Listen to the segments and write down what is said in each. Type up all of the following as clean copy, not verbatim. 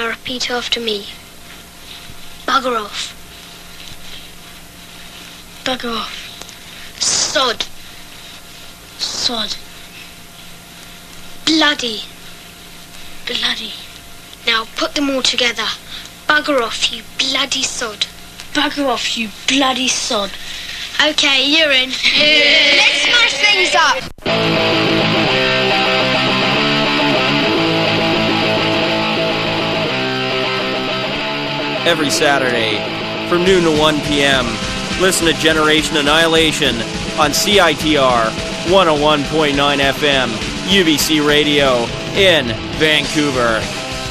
Now repeat after me. Bugger off. Bugger off. Sod. Sod. Bloody. Bloody. Now put them all together. Bugger off, you bloody sod. Bugger off, you bloody sod. Okay, you're in. Let's smash things up. Every Saturday from noon to 1 p.m. Listen to Generation Annihilation on CITR 101.9 FM, UBC Radio in Vancouver.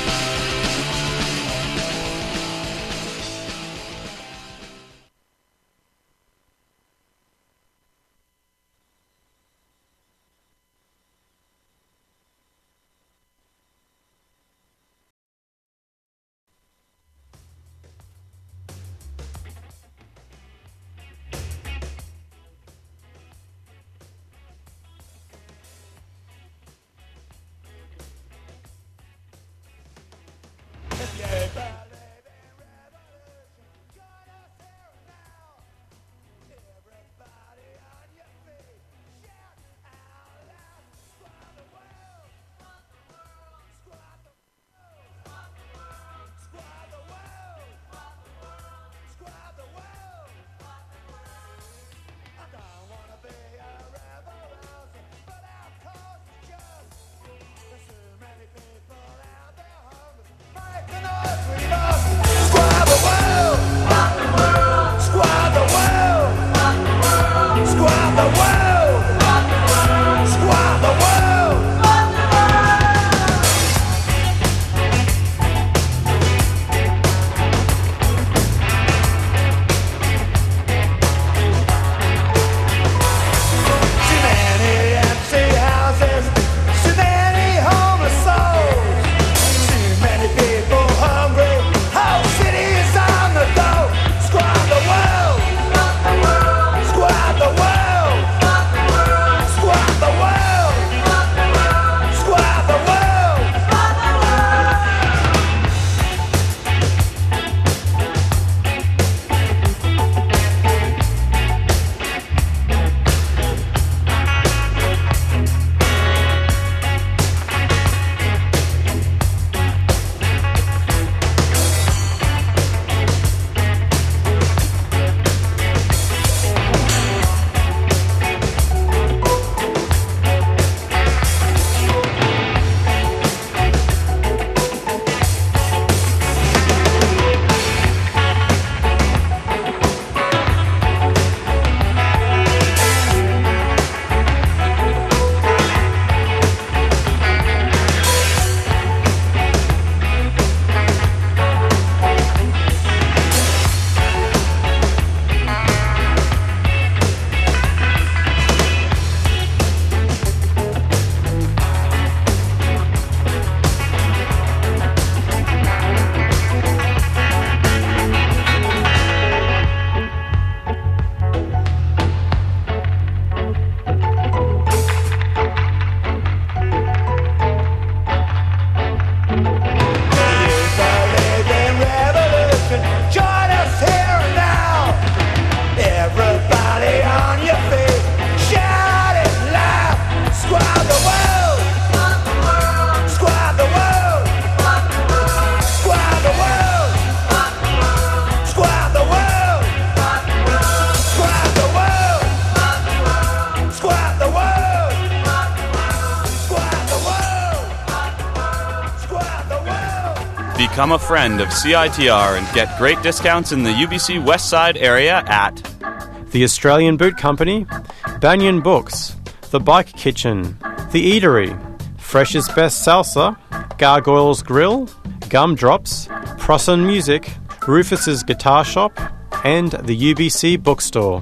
Become a friend of CITR and get great discounts in the UBC West Side area at the Australian Boot Company, Banyan Books, The Bike Kitchen, The Eatery, Fresh's Best Salsa, Gargoyles Grill, Gumdrops, Prosson Music, Rufus's Guitar Shop, and the UBC Bookstore.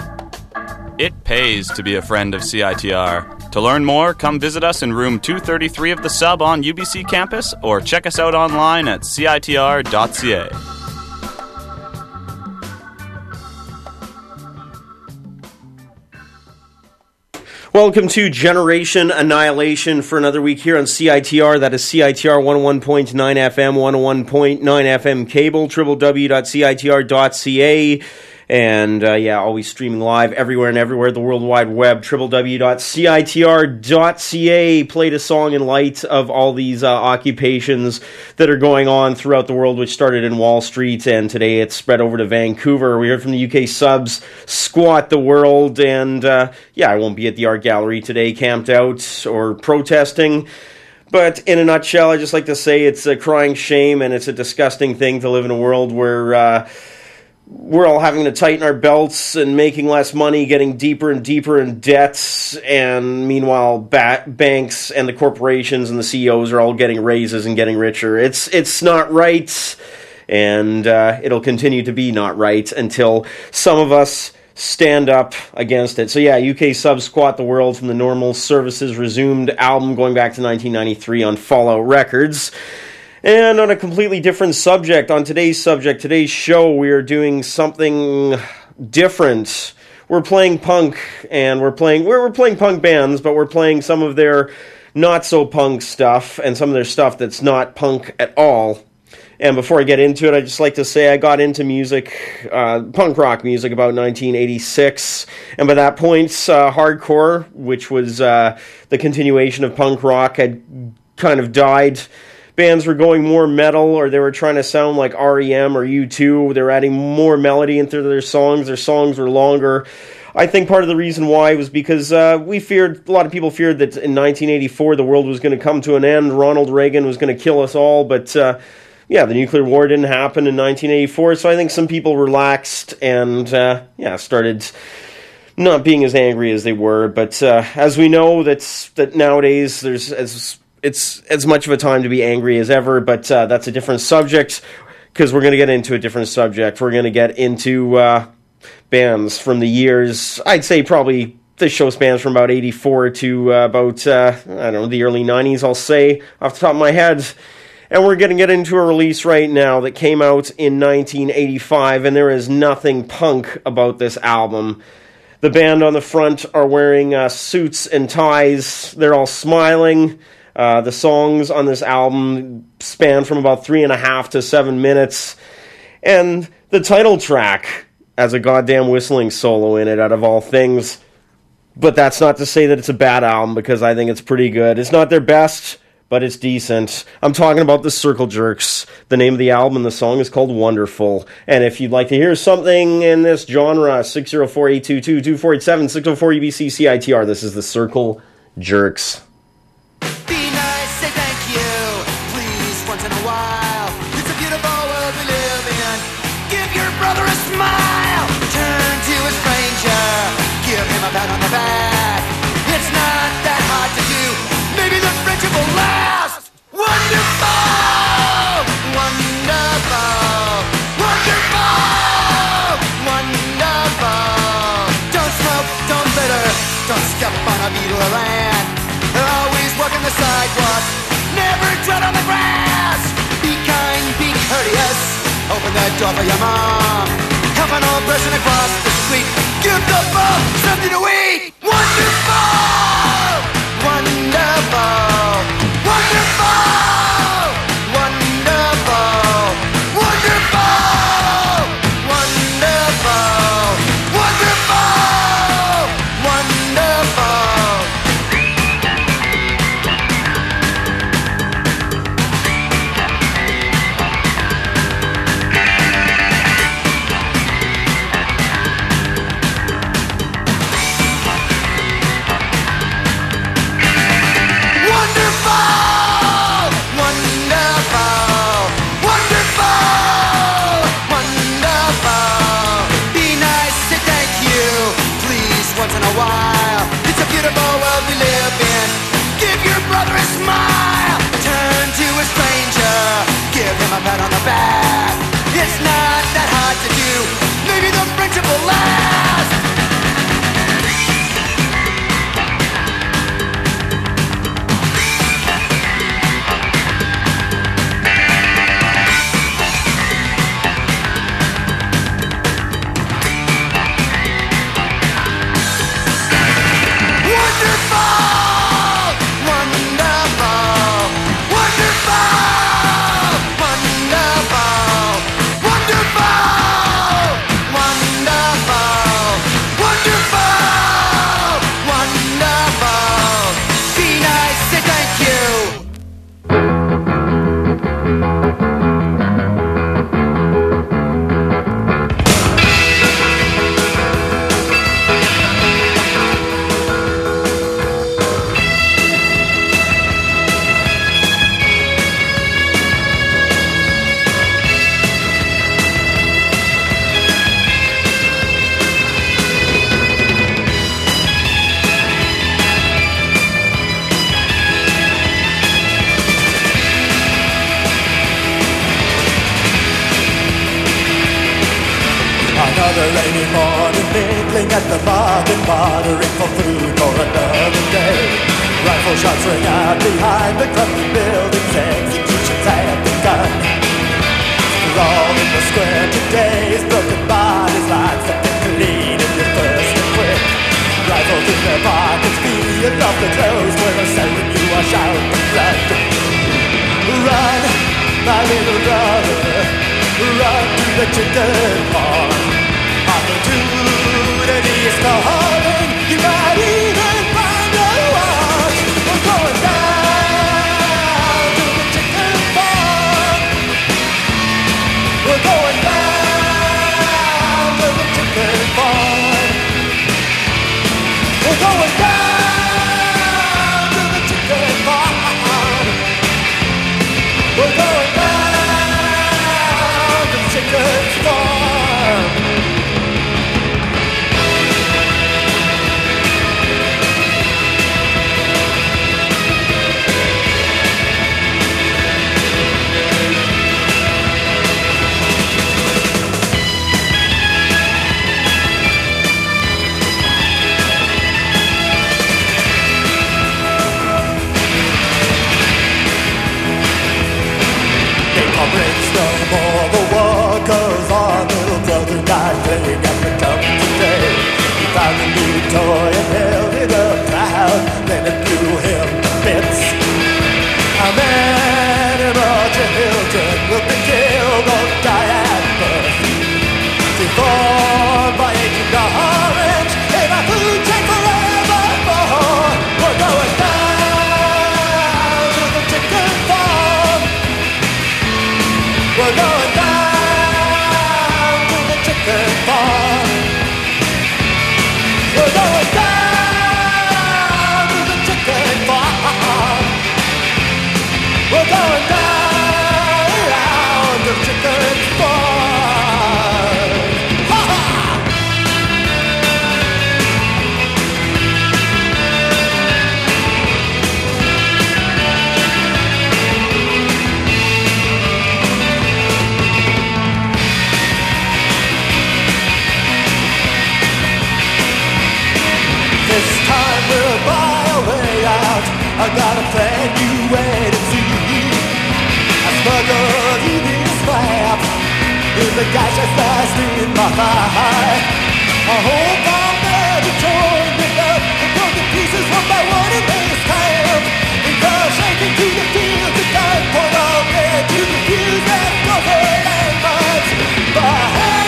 It pays to be a friend of CITR. To learn more, come visit us in room 233 of the Sub on UBC campus or check us out online at citr.ca. Welcome to Generation Annihilation for another week here on CITR. That is CITR 101.9 FM, 101.9 FM cable, www.citr.ca. And, always streaming live everywhere and everywhere, the World Wide Web, www.citr.ca. Played a song in light of all these occupations that are going on throughout the world, which started in Wall Street, and today it's spread over to Vancouver. We heard from the UK subs, Squat the World, and, I won't be at the art gallery today, camped out or protesting. But in a nutshell, I just like to say it's a crying shame, and it's a disgusting thing to live in a world where, we're all having to tighten our belts and making less money, getting deeper and deeper in debts, and meanwhile, banks and the corporations and the CEOs are all getting raises and getting richer. It's not right, and it'll continue to be not right until some of us stand up against it. So UK subs Squat the World from the Normal Services Resumed album going back to 1993 on Fallout Records. And on a completely different subject, on today's show, we are doing something different. We're playing punk, and we're playing punk bands, but we're playing some of their not-so-punk stuff, and some of their stuff that's not punk at all. And before I get into it, I'd just like to say I got into music, punk rock music, about 1986, and by that point, hardcore, which was the continuation of punk rock, had kind of died. Bands were going more metal, or they were trying to sound like R.E.M. or U2. They were adding more melody into their songs. Their songs were longer. I think part of the reason why was because a lot of people feared that in 1984 the world was going to come to an end. Ronald Reagan was going to kill us all, but the nuclear war didn't happen in 1984, so I think some people relaxed and started not being as angry as they were. But as we know, that nowadays it's as much of a time to be angry as ever, but that's a different subject, because we're going to get into a different subject. We're going to get into bands from the years, I'd say probably this show spans from about 84 to about, the early 90s, I'll say, off the top of my head. And we're going to get into a release right now that came out in 1985, and there is nothing punk about this album. The band on the front are wearing suits and ties. They're all smiling. The songs on this album span from about 3.5 to 7 minutes, and the title track has a goddamn whistling solo in it, out of all things. But that's not to say that it's a bad album, because I think it's pretty good. It's not their best, but it's decent. I'm talking about the Circle Jerks. The name of the album and the song is called Wonderful. And if you'd like to hear something in this genre, 604-822-2487, 604 UBC CITR. This is the Circle Jerks. Pat on the back. It's not that hard to do. Maybe the friendship will last. Wonderful, wonderful, wonderful, wonderful. Don't smoke, don't litter, don't step on a beetle or ant. Always walking the sidewalk, never tread on the grass. Be kind, be courteous. Open the door for your mom. Help an old person across the street. Give the bum something to eat. Wonderful, wonderful, wonderful, wonderful, wonderful, wonderful, wonderful, wonderful. Once in a while, it's a beautiful world we live in. Give your brother a smile. Turn to a stranger. Give him a pat on the back. It's not that hard to do. Maybe the friendship will last. Wonderful! rainy morning, mingling at the market, bartering for food for another day. Rifle shots ring out behind the crumbling buildings, executions have begun. All in the square today is broken bodies, lines that get clean if you're first and quick. Rifles in their pockets, feet off the clothes, where they say when you wash out the blood. Run, my little brother, run to the chicken farm. Opportunity is calling, you might even find a watch. We're going down to the chicken farm. We're going down to the chicken farm. We're going down to the chicken farm. We're going down to the chicken farm. Brings no more, the war goes on. Little brother died playing at the dump today. He found a new toy and held it up proud, then it blew him to bits. How many more children will be killed or die at birth? Deformed by Agent Orange, in a food chain forevermore. We're going down to the chicken farm. We're going down to the chicken farm. We're going down to the chicken farm. We're going down to the chicken farm. Ha ha! This time we'll buy a way out. I got a plan, you wait and see. I smuggled you this map in the gash that's fast in my thigh. I hope I'm there to join me up and put the pieces one by one in this time. And go shaking to the field to gun point all there to the fuse and cover landmines. By hand.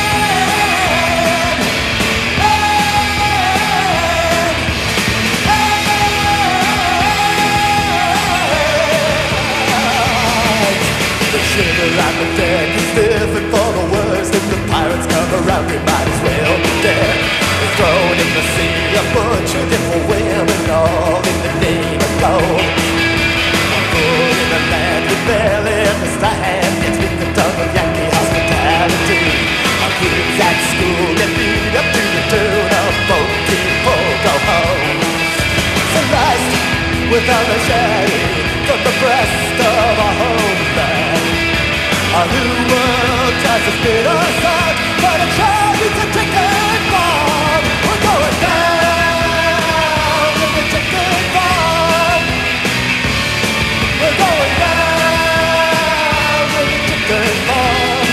Shiver on the deck is stiff and for the worst. If the pirates come around, we might as well be dead. We're thrown in the sea, a butchered for women, all in the name of gold. One foot in the land, we barely understand. It's been the tongue of Yankee hospitality. Our kids at school get beat up to the tune of 14 go home. Sliced without a shade from the breast of our homeland. Our new world tries to spit us out, but it sure is a chicken farm. We're going down to the chicken farm. We're going down to the chicken farm.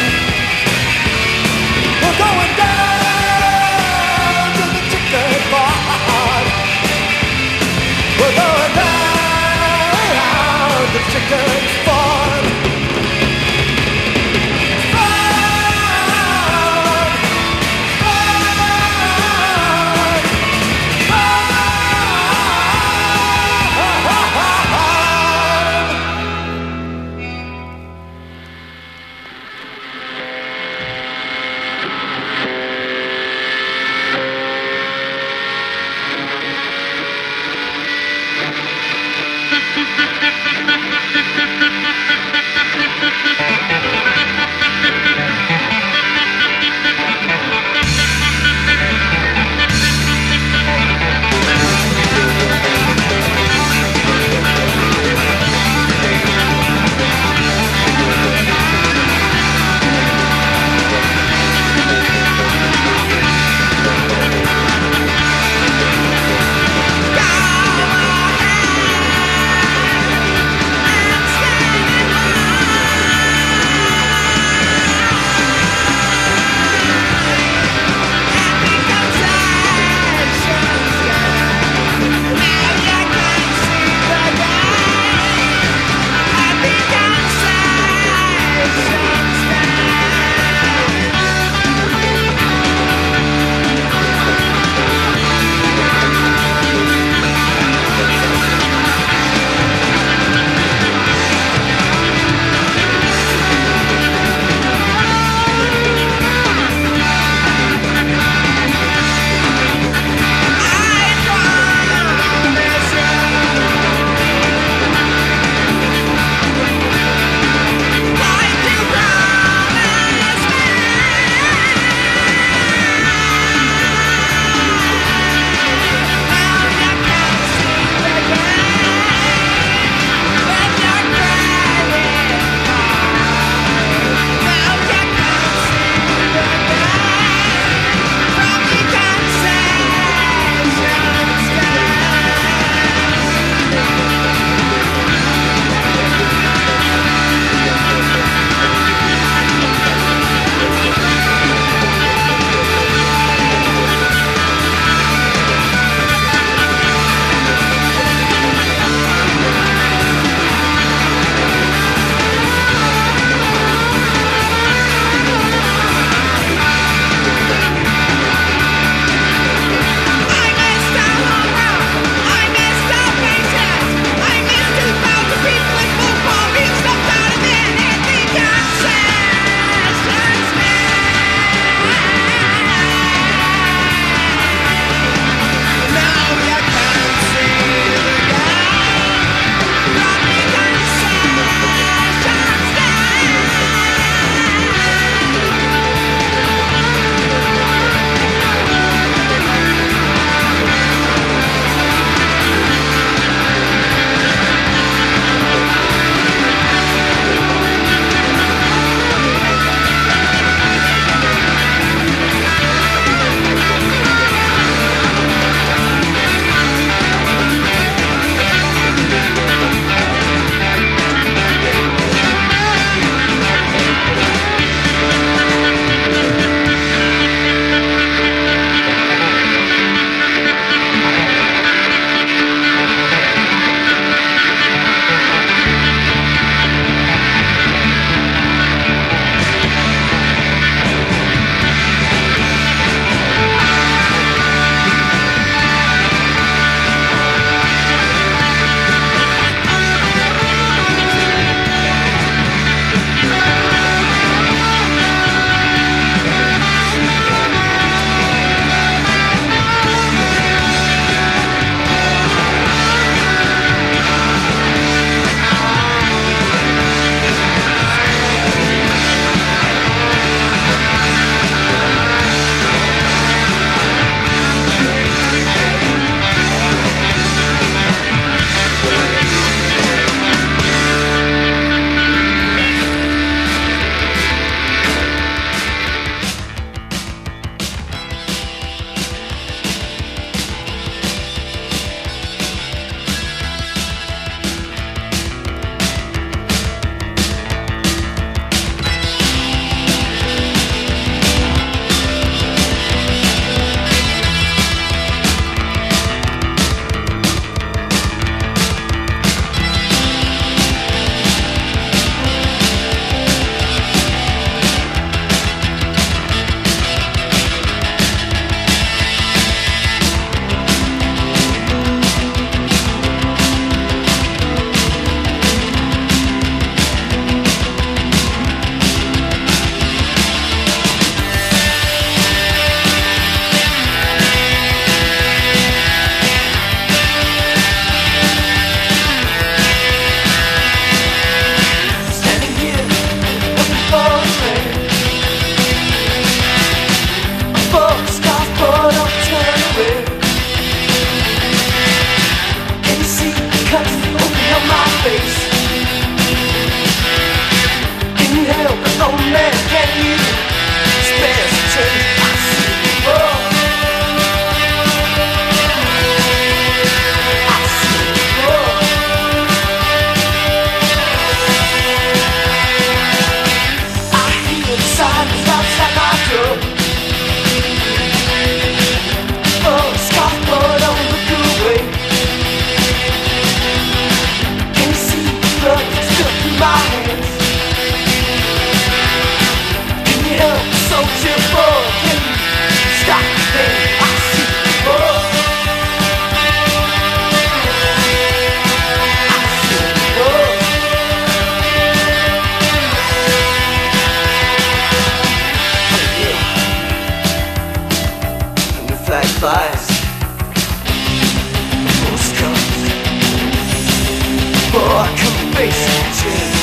We're going down to the chicken farm. We're going down to the chicken farm. basic change.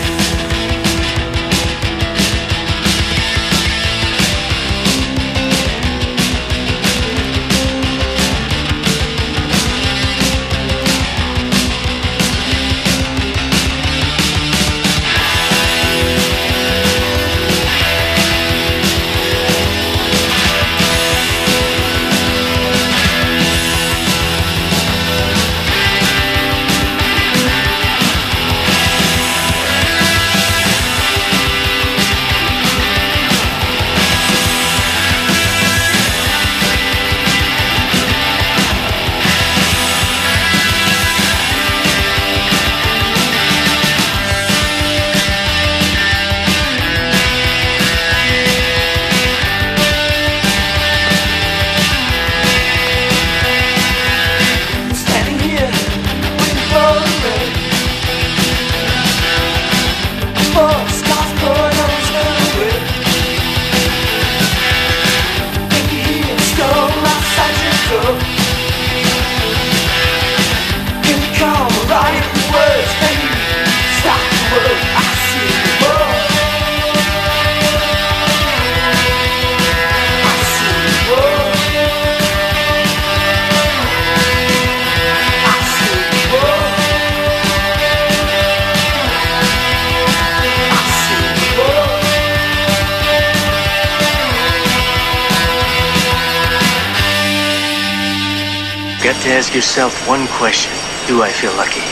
To ask yourself one question. Do I feel lucky?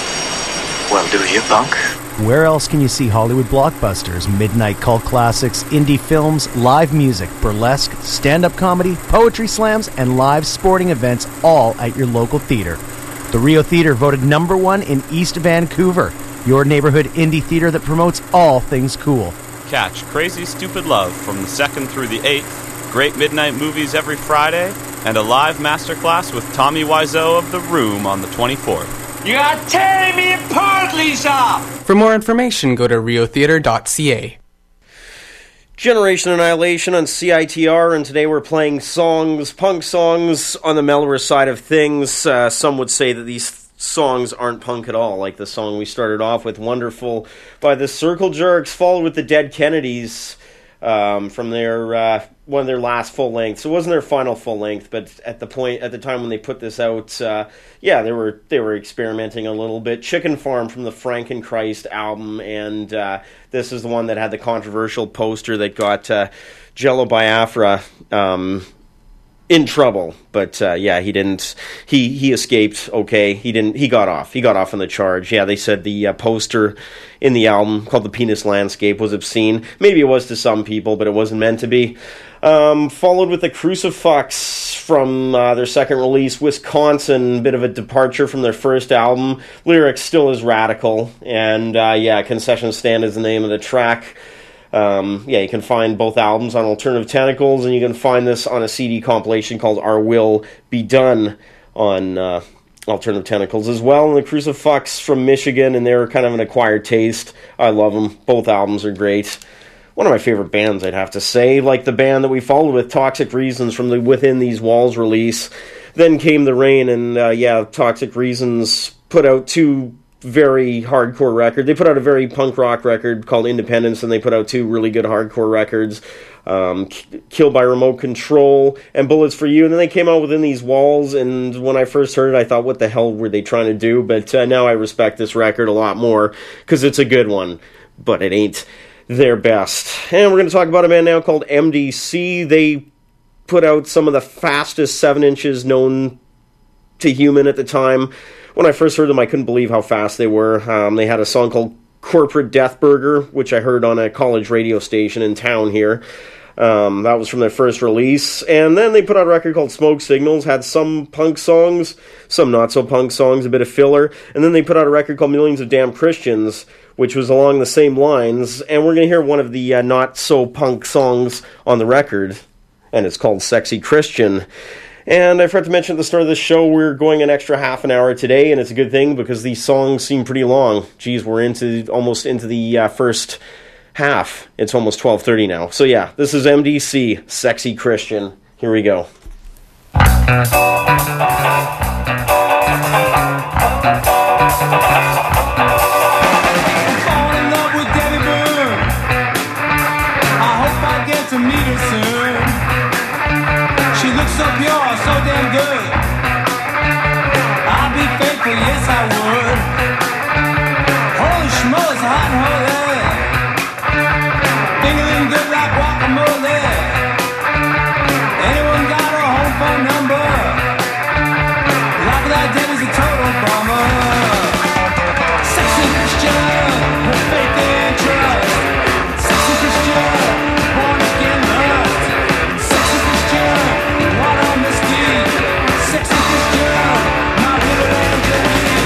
Well, do you, punk? Where else can you see Hollywood blockbusters, midnight cult classics, indie films, live music, burlesque, stand-up comedy, poetry slams, and live sporting events all at your local theater? The Rio Theater voted #1 in East Vancouver, your neighborhood indie theater that promotes all things cool. Catch Crazy Stupid Love from the 2nd through the 8th, great midnight movies every Friday, and a live masterclass with Tommy Wiseau of The Room on the 24th. You are tearing me apart, Lisa! For more information, go to riotheater.ca. Generation Annihilation on CITR, and today we're playing songs, punk songs, on the mellower side of things. Some would say that these songs aren't punk at all, like the song we started off with, Wonderful, by the Circle Jerks, followed with the Dead Kennedys, from their one of their last full lengths. It wasn't their final full length, but at the time when they put this out, they were experimenting a little bit. Chicken Farm from the Frankenchrist album, and this is the one that had the controversial poster that got Jello Biafra in trouble. But he didn't. He escaped. Okay, he got off. He got off on the charge. Yeah, they said the poster in the album called The Penis Landscape was obscene. Maybe it was to some people, but it wasn't meant to be. Followed with the Crucifix from their second release, Wisconsin, bit of a departure from their first album. Lyrics still as radical, and Concession Stand is the name of the track. You can find both albums on Alternative Tentacles, and you can find this on a CD compilation called Our Will Be Done on Alternative Tentacles as well. And the Crucifix from Michigan, and they're kind of an acquired taste. I love them. Both albums are great. One of my favorite bands, I'd have to say. Like the band that we followed with, Toxic Reasons, from the Within These Walls release. Then came the rain, and Toxic Reasons put out two very hardcore records. They put out a very punk rock record called Independence, and they put out two really good hardcore records, Killed by Remote Control and Bullets for You. And then they came out Within These Walls, and when I first heard it, I thought, what the hell were they trying to do? But now I respect this record a lot more, because it's a good one, but it ain't their best. And we're going to talk about a band now called MDC. They put out some of the fastest 7 inches known to human at the time. When I first heard them, I couldn't believe how fast they were. They had a song called Corporate Death Burger, which I heard on a college radio station in town here. That was from their first release. And then they put out a record called Smoke Signals, had some punk songs, some not-so-punk songs, a bit of filler. And then they put out a record called Millions of Damn Christians, which was along the same lines. And we're going to hear one of the not-so-punk songs on the record, and it's called Sexy Christian. And I forgot to mention at the start of the show, we're going an extra half an hour today, and it's a good thing because these songs seem pretty long. Geez, we're almost into the first half. It's almost 12:30 now. So yeah, this is MDC, Sexy Christian. Here we go. hot and holy. Dingling good like guacamole. Anyone got a home phone number? Life without Debbie's a total bummer. Sexy Christian, her faith and trust. Sexy Christian, born again lust. Sexy Christian, water on mesquite. Sexy Christian, my little Angelique.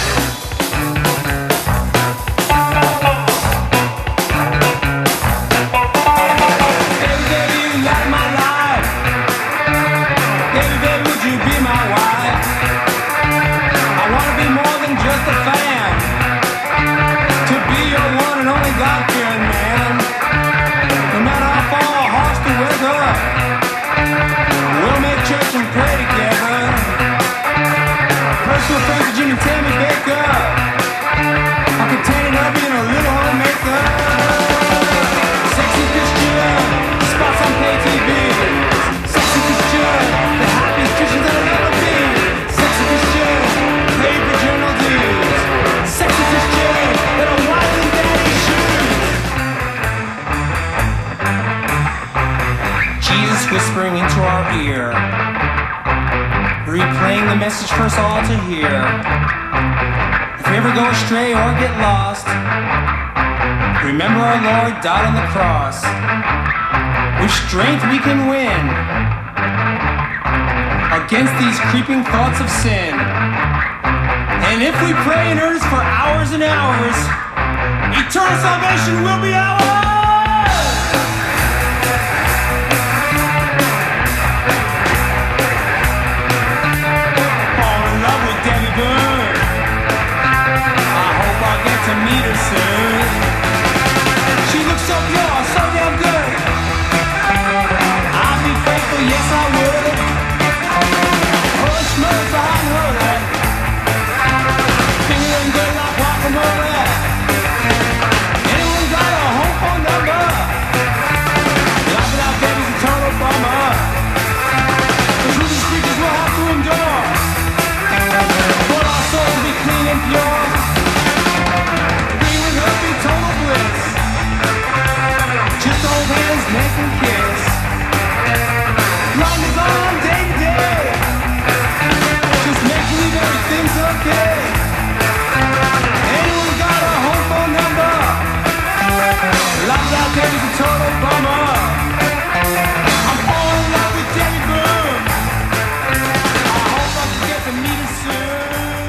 Hey baby, you light my life. Baby, baby, would you be my wife? I wanna be more than just a fan. To be your one and only God-fearing man. No matter how far our hearts to weather, we'll make church and pray together. Personal friends with Jimmy Tammy Baker. I'll contain it up in a little homemaker. Sexy Christian, spots on pay TV. Sexy Christian, the happiest Christians I'll ever be. Sexy Christian, paid for journal dues. Sexy Christian, that are wild in daddy's shoes. Jesus whispering into our ear, replaying the message for us all to hear. If we ever go astray or get lost, remember our Lord died on the cross. With strength we can win against these creeping thoughts of sin. And if we pray in earnest for hours and hours, eternal salvation will be ours! Fall in love with Debbie Boone. I hope I'll get to meet her soon. She looks so pure, so damn good. I'd be faithful, yes I would. Hush, mother, hot and holy. Feeling good like guacamole. Anyone got a home phone number? Life without Debbie's a total bummer. The truth is speakers will have to endure, but our souls will be clean and pure. We with her be total bliss. Just hold hands, neck and kiss. Life is on day to day. Just make believe everything's okay. Anyone got a home phone number? Life without Debbie's a total bummer. I'm all in love with Debbie Boone. I hope I can get to meet her soon.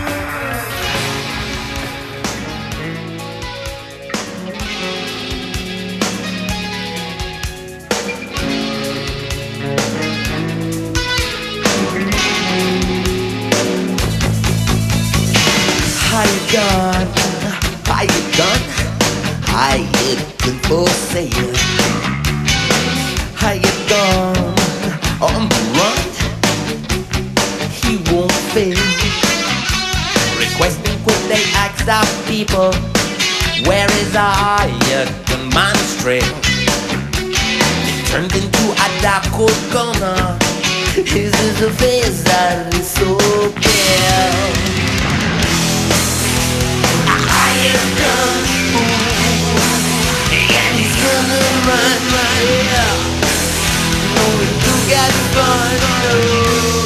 How you done? How you done? How you been for sale? How you done? On the run, he won't fail. Requesting could they ask our people, where is our demonstrate? It turned into a dark cold corner. His is a face that is so pale. And he's gonna run right here. Knowing you got fun.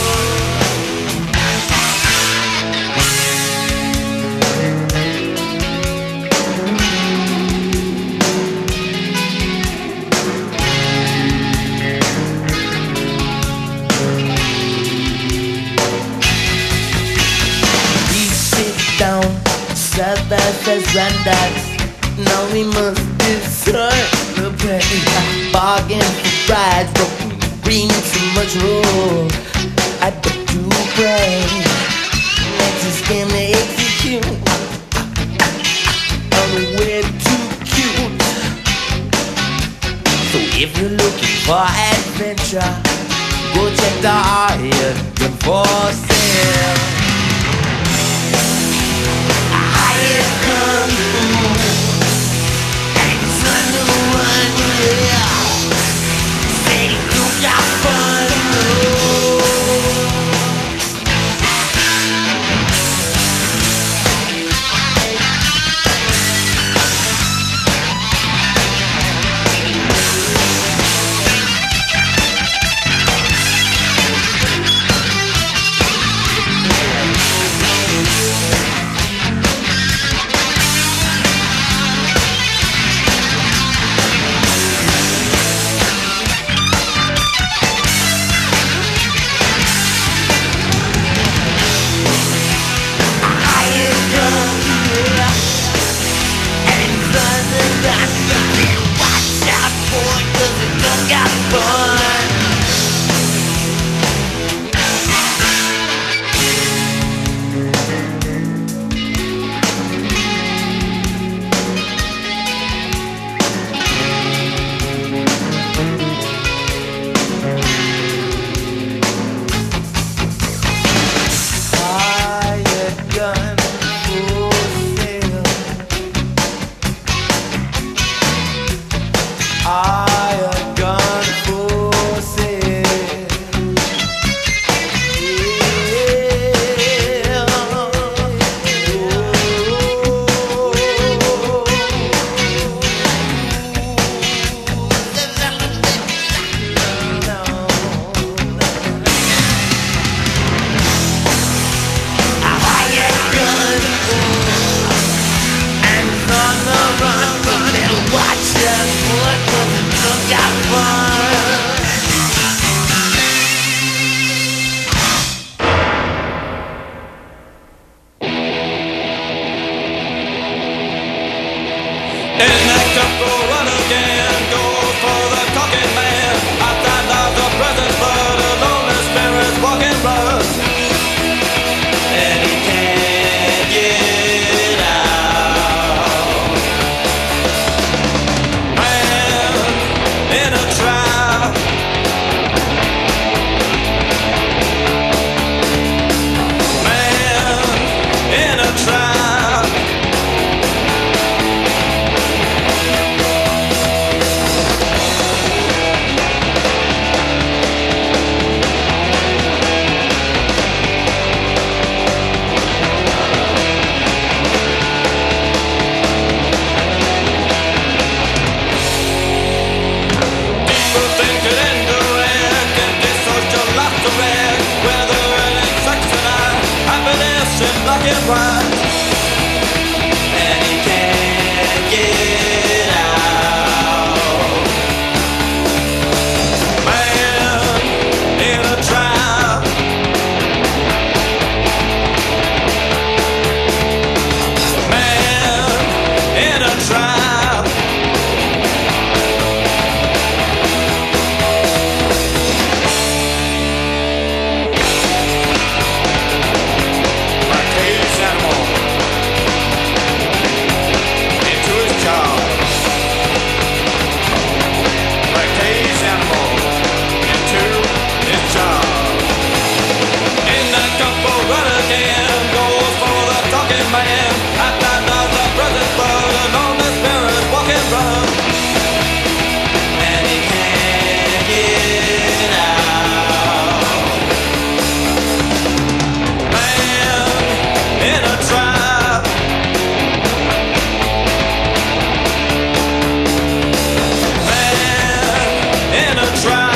We sit down, Sabbath has rendered. Now we must discern the pain. Bargain for prize, broken green, too much room. I bet you pray. Next is gonna execute. And we're too cute. So if you're looking for adventure, go check the item for sale. I come through. black and white, and he can't get out. Man in a trap, man in a trap. Man, at night of the present blood, a lonely spirit walking round, and he can't get out. Man in a trap, man in a trap.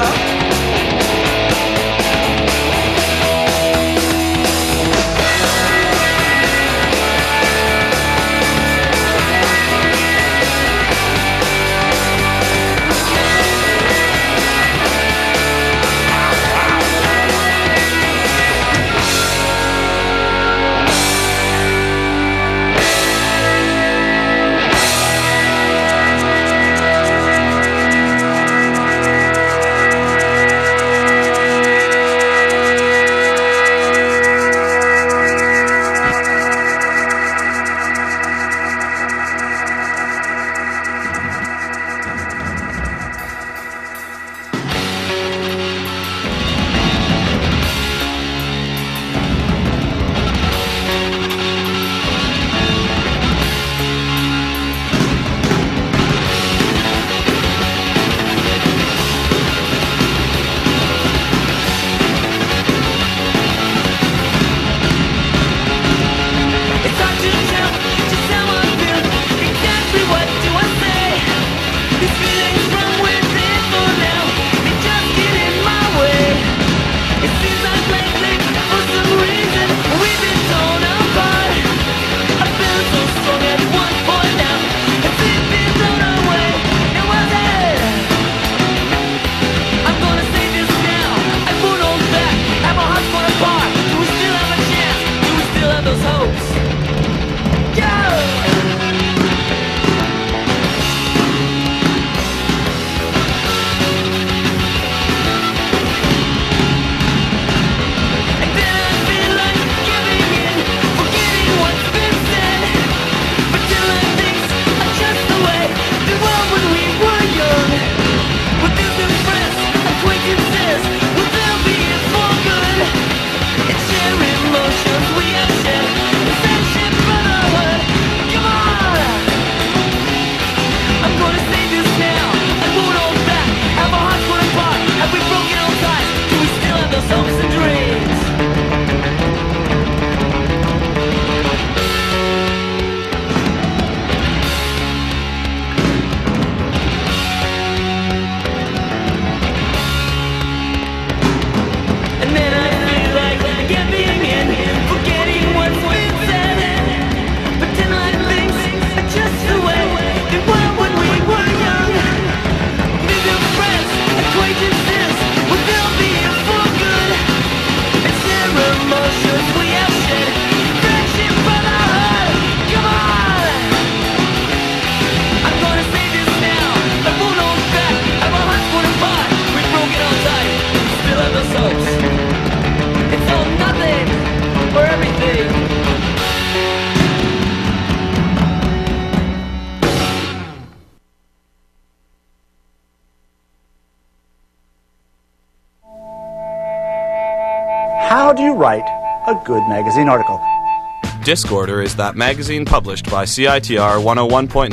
How do you write a good magazine article? Discorder is that magazine published by CITR 101.9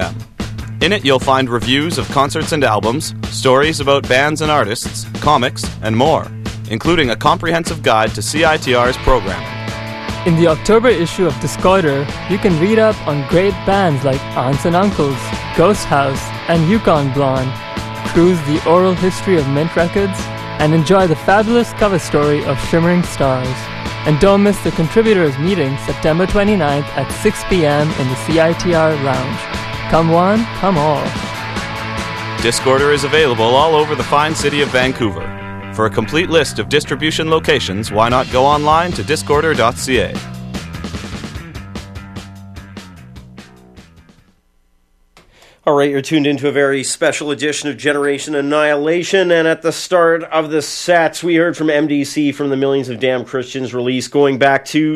FM. In it, you'll find reviews of concerts and albums, stories about bands and artists, comics, and more, including a comprehensive guide to CITR's programming. In the October issue of Discorder, you can read up on great bands like Aunts and Uncles, Ghost House, and Yukon Blonde, cruise the oral history of Mint Records, and enjoy the fabulous cover story of Shimmering Stars. And don't miss the contributors meeting September 29th at 6 p.m. in the CITR Lounge. Come one, come all. Discorder is available all over the fine city of Vancouver. For a complete list of distribution locations, why not go online to discorder.ca. All right, you're tuned into a very special edition of Generation Annihilation, and at the start of the set, we heard from MDC from the Millions of Damned Christians release going back to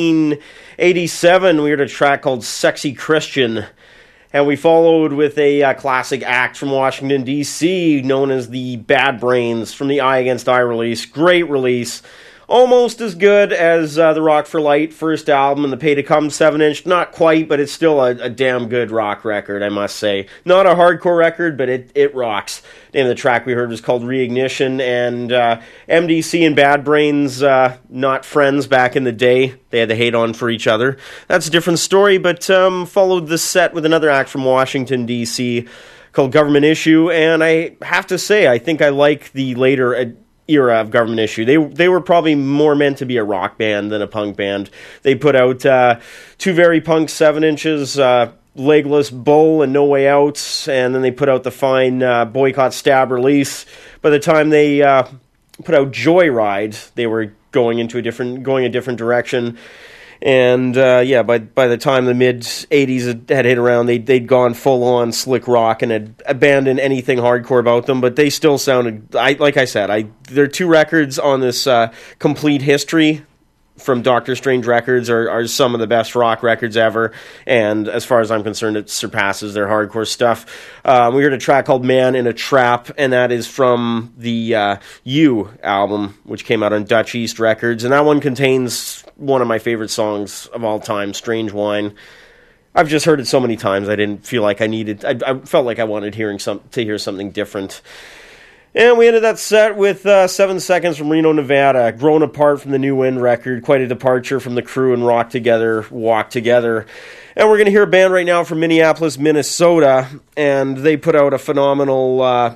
1987. We heard a track called Sexy Christian, and we followed with a classic act from Washington, D.C., known as the Bad Brains from the Eye Against Eye release. Great release. Almost as good as the Rock for Light first album and the Pay to Come 7-inch. Not quite, but it's still a damn good rock record, I must say. Not a hardcore record, but it rocks. The name of the track we heard was called Reignition, and MDC and Bad Brains, not friends back in the day. They had to hate on for each other. That's a different story, but followed the set with another act from Washington, D.C. called Government Issue, and I have to say, I think I like the later era of Government Issue. They were probably more meant to be a rock band than a punk band. They put out two very punk 7-inches, Legless Bull and No Way Out, and then they put out the fine Boycott Stab release. By the time they put out Joyride, they were going a different direction. And by the time the mid-'80s had hit around, they'd gone full-on slick rock and had abandoned anything hardcore about them, but they still sounded, like I said, there are two records on this Complete History from Dr. Strange Records are some of the best rock records ever, and as far as I'm concerned, it surpasses their hardcore stuff. We heard a track called Man in a Trap, and that is from the You album, which came out on Dutch East Records, and that one contains one of my favorite songs of all time, Strange Wine. I've just heard it so many times, I didn't feel like I felt like I wanted to hear something different. And we ended that set with 7 Seconds from Reno, Nevada, Grown Apart from the New Wind record, quite a departure from the crew and Rock Together, Walk Together. And we're going to hear a band right now from Minneapolis, Minnesota, and they put out a phenomenal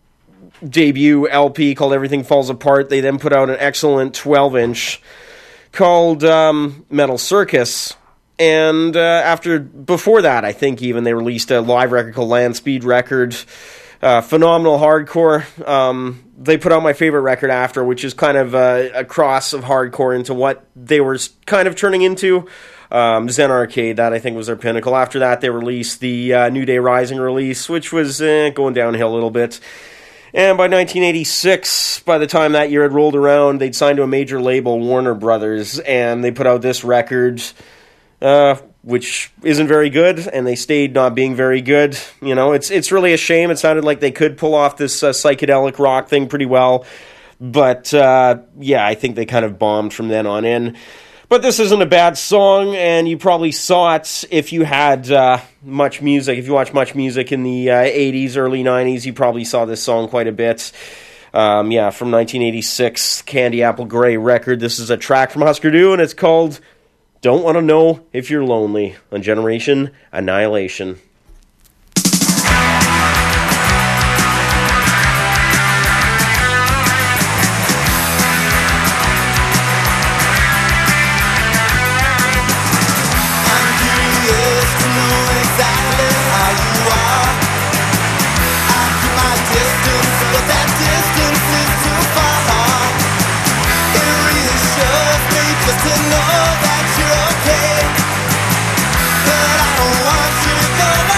debut LP called Everything Falls Apart. They then put out an excellent 12-inch called Metal Circus. And before that, I think even, they released a live record called Land Speed Record. Phenomenal hardcore. They put out my favorite record after, which is kind of a cross of hardcore into what they were kind of turning into. Zen Arcade, that I think was their pinnacle. After that, they released the New Day Rising release, which was going downhill a little bit. And by 1986, by the time that year had rolled around, they'd signed to a major label, Warner Brothers, and they put out this record, which isn't very good, and they stayed not being very good. You know, it's really a shame. It sounded like they could pull off this psychedelic rock thing pretty well, but I think they kind of bombed from then on in. But this isn't a bad song, and you probably saw it if you had much music. If you watched much music in the 80s, early 90s, you probably saw this song quite a bit. From 1986, Candy Apple Grey record. This is a track from Husker Du, and it's called Don't Want to Know If You're Lonely on Generation Annihilation. To know that you're okay, but I don't want you to go.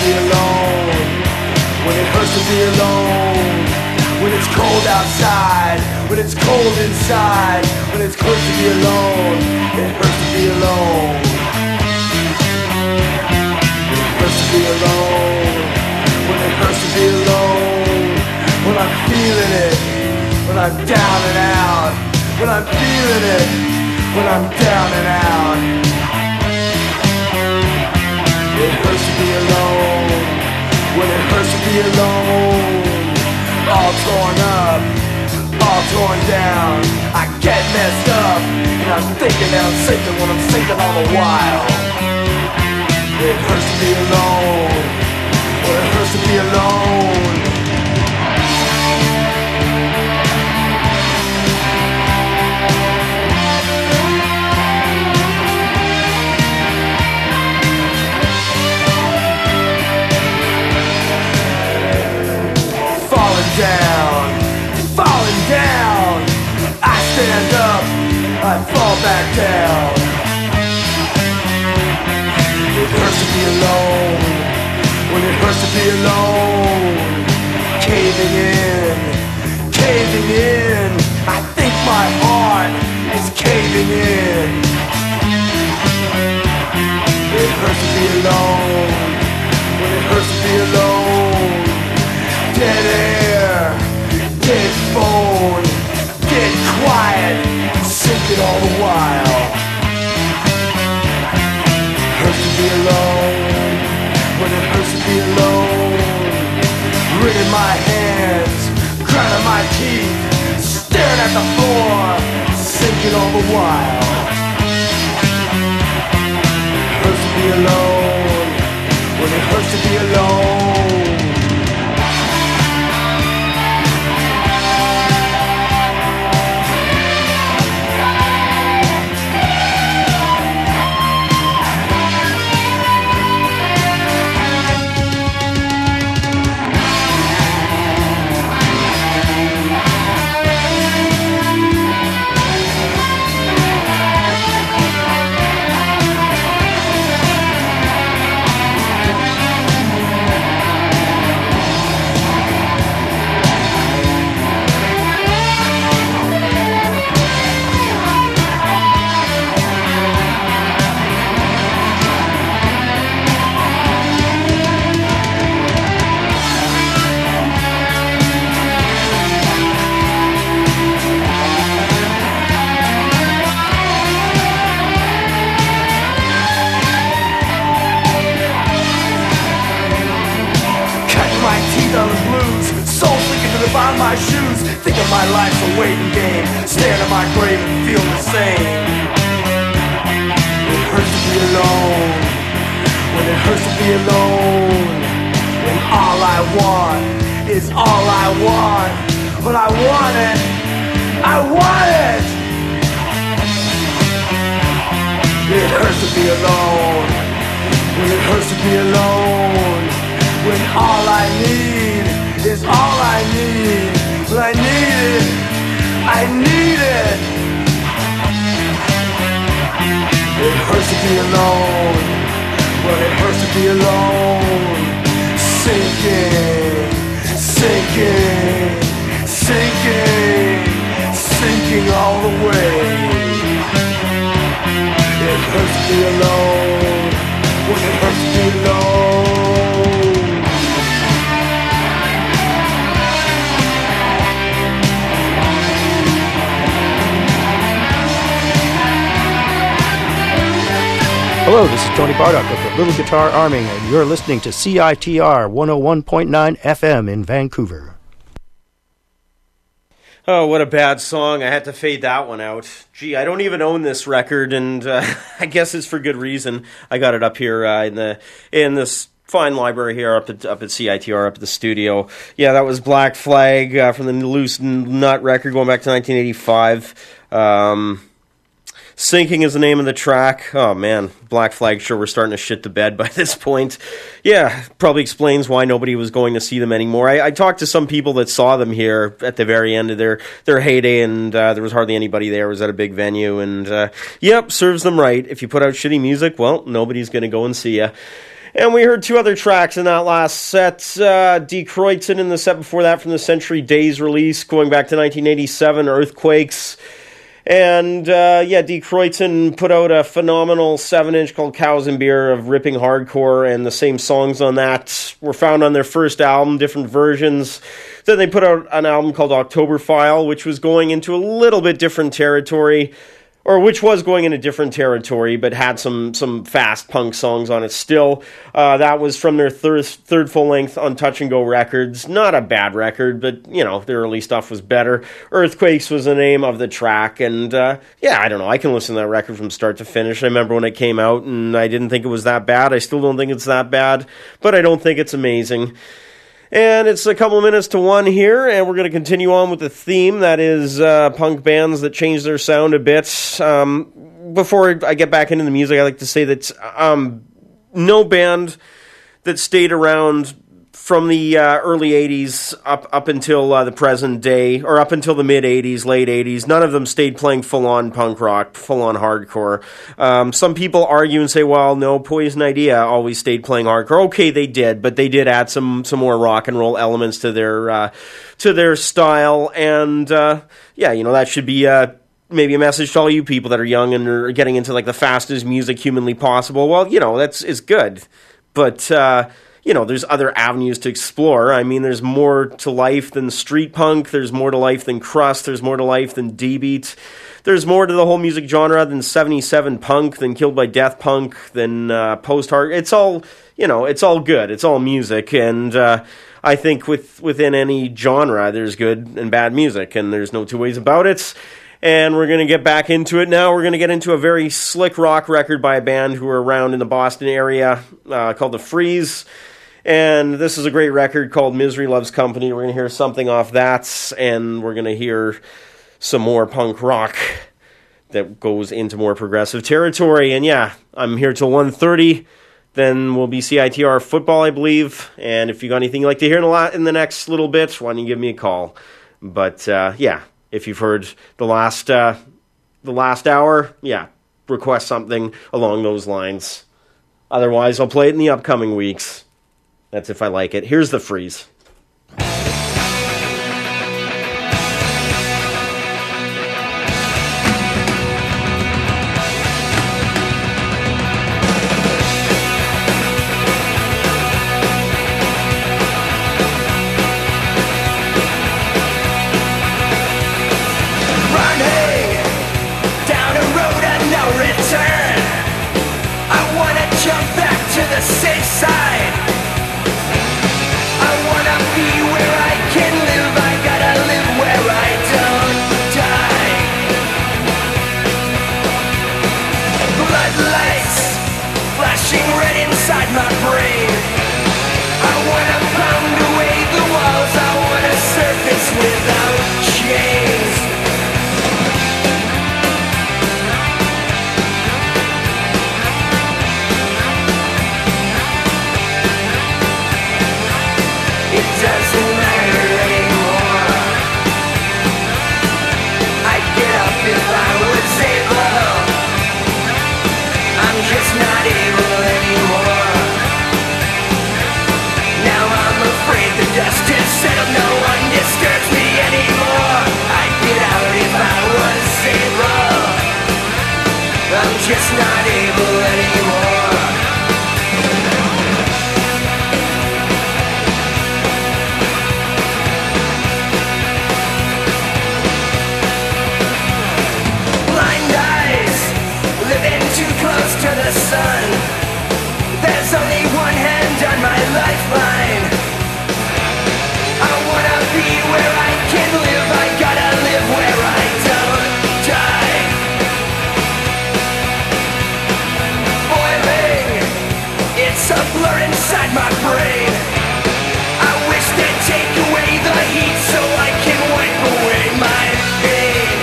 be alone, when it hurts to be alone, when it's cold outside, when it's cold inside, when it's hurts to be alone, it hurts to be alone. It hurts to be alone, when it hurts to be alone, when I'm feeling it, when I'm down and out, when I'm feeling it, when I'm down and out. It hurts to be alone, when it hurts to be alone, all torn up, all torn down. I get messed up, and I'm thinking that I'm sinking when I'm sinking all the while. It hurts to be alone, when it hurts to be alone. Falling down, I stand up, I fall back down. It hurts to be alone, when it hurts to be alone. Caving in, I think my heart is caving in. It hurts to be alone, when it hurts to be alone. Dead air, dead phone, dead quiet, sinking all the while. Hurts to be alone, when it hurts to be alone. Wringing my hands, grinding my teeth, staring at the floor, sinking all the while. Hurts to be alone, when it hurts to be alone. Find my shoes, thinking my life's a waiting game, staring at my grave and feel the same. It hurts to be alone, when it hurts to be alone, when all I want is all I want. When I want it, I want it. It hurts to be alone, when it hurts to be alone, when all I need is all I need. When I need it, I need it. It hurts to be alone, when it hurts to be alone. Sinking, sinking, sinking, sinking all the way. It hurts to be alone, when it hurts to be alone. Hello, this is Tony Bardock of the Little Guitar Army, and you're listening to CITR 101.9 FM in Vancouver. Oh, what a bad song. I had to fade that one out. Gee, I don't even own this record, and I guess it's for good reason. I got it up here in this fine library here up at CITR, up at the studio. Yeah, that was Black Flag from the Loose Nut record going back to 1985. Sinking is the name of the track. Oh man, Black Flag sure we're starting to shit the bed by this point. Yeah, probably explains why nobody was going to see them anymore. I talked to some people that saw them here at the very end of their heyday, and there was hardly anybody there. It was at a big venue, and yep, serves them right. If you put out shitty music, well, nobody's going to go and see you. And we heard two other tracks in that last set. Die Kreuzen in the set before that from the Century Days release, going back to 1987, Earthquakes. And, Die Kreuzen put out a phenomenal 7-inch called Cows and Beer of ripping hardcore, and the same songs on that were found on their first album, different versions. Then they put out an album called Oktoberfile, which was going into a little bit different territory, or which was going in a different territory, but had some fast punk songs on it still. That was from their third full-length on Touch and Go Records. Not a bad record, but, their early stuff was better. Earthquakes was the name of the track, and, I don't know, I can listen to that record from start to finish. I remember when it came out, and I didn't think it was that bad. I still don't think it's that bad, but I don't think it's amazing. And it's a couple of minutes to 1 here, and we're going to continue on with the theme, that is punk bands that change their sound a bit. Before I get back into the music, I like to say that no band that stayed around from the early 80s up until the present day, or up until the mid-80s, late 80s, none of them stayed playing full-on punk rock, full-on hardcore. Some people argue and say, well, no, Poison Idea always stayed playing hardcore. Okay, they did, but they did add some more rock and roll elements to their style, and that should be maybe a message to all you people that are young and are getting into like the fastest music humanly possible. Well, it's good, but there's other avenues to explore. I mean, there's more to life than street punk. There's more to life than crust. There's more to life than D-beat. There's more to the whole music genre than 77 punk, than Killed by Death punk, than post-hard. It's all, it's all good. It's all music. And I think within any genre, there's good and bad music, and there's no two ways about it. And we're going to get back into it now. We're going to get into a very slick rock record by a band who are around in the Boston area called The Freeze. And this is a great record called Misery Loves Company. We're going to hear something off that, and we're going to hear some more punk rock that goes into more progressive territory. And I'm here till 1:30. Then we'll be CITR football, I believe. And if you got anything you'd like to hear in the next little bit, why don't you give me a call? But if you've heard the last hour, request something along those lines. Otherwise, I'll play it in the upcoming weeks. That's if I like it. Here's The Freeze. Just not able anymore. Blind eyes, living too close to the sun. There's only one hand on my lifeline. I wanna be where I can live. I gotta live where I don't die. It's a blur inside my brain. I wish they'd take away the heat so I can wipe away my pain.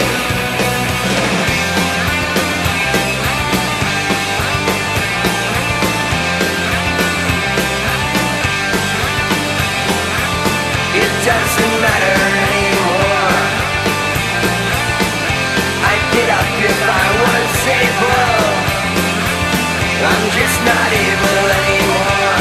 It doesn't matter anymore. I'd get up if I was able. I'm just not able anymore.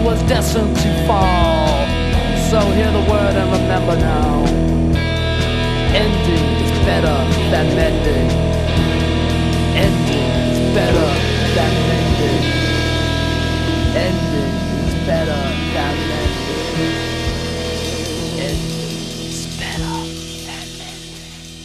was destined to fall. So hear the word and remember now. Ending is better than mending. Ending is better than mending. Ending is better than mending. Ending is better than mending.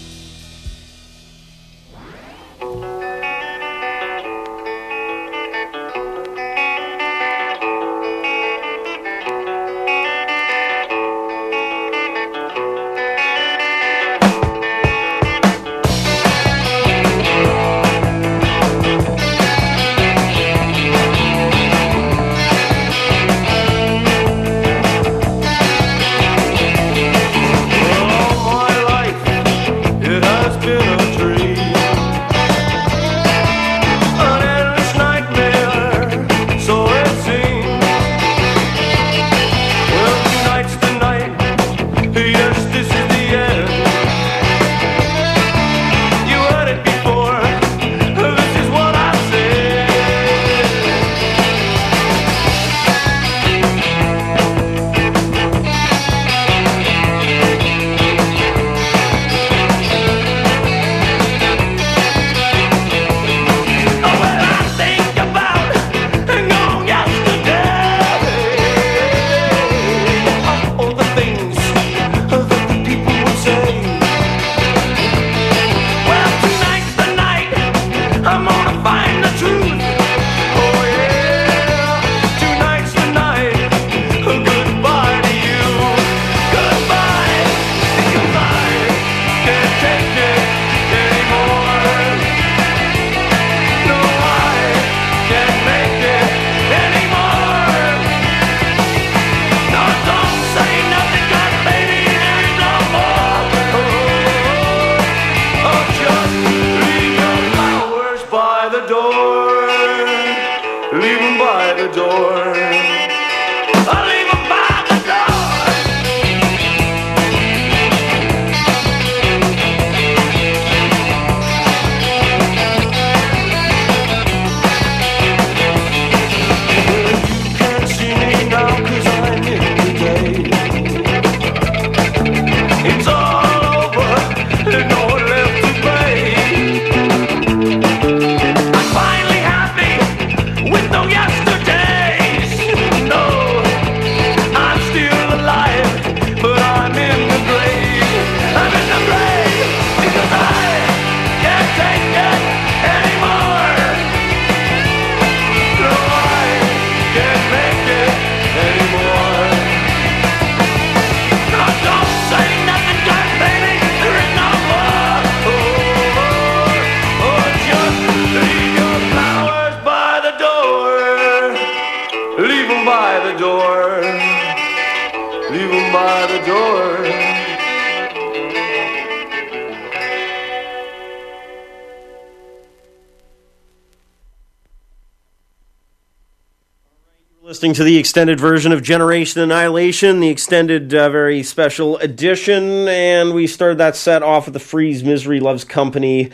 Listening to the extended version of Generation Annihilation, the extended very special edition, and we started that set off with the Freeze, Misery Loves Company.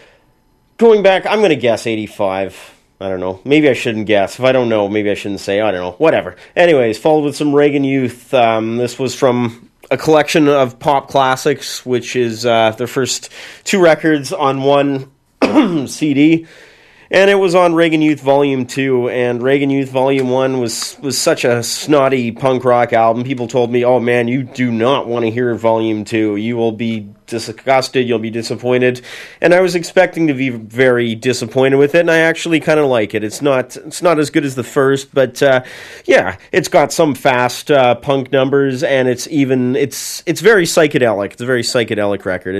Going back, I'm going to guess 85. I don't know. Maybe I shouldn't guess. If I don't know, maybe I shouldn't say. I don't know. Whatever. Anyways, followed with some Reagan Youth. This was from a collection of pop classics, which is their first two records on one CD. And it was on Reagan Youth Volume 2, and Reagan Youth Volume 1 was such a snotty punk rock album. People told me, oh man, you do not want to hear Volume 2. You will be disgusted, you'll be disappointed. And I was expecting to be very disappointed with it, and I actually kind of like it. It's not as good as the first, but yeah, it's got some fast punk numbers, and it's very psychedelic. It's a very psychedelic record.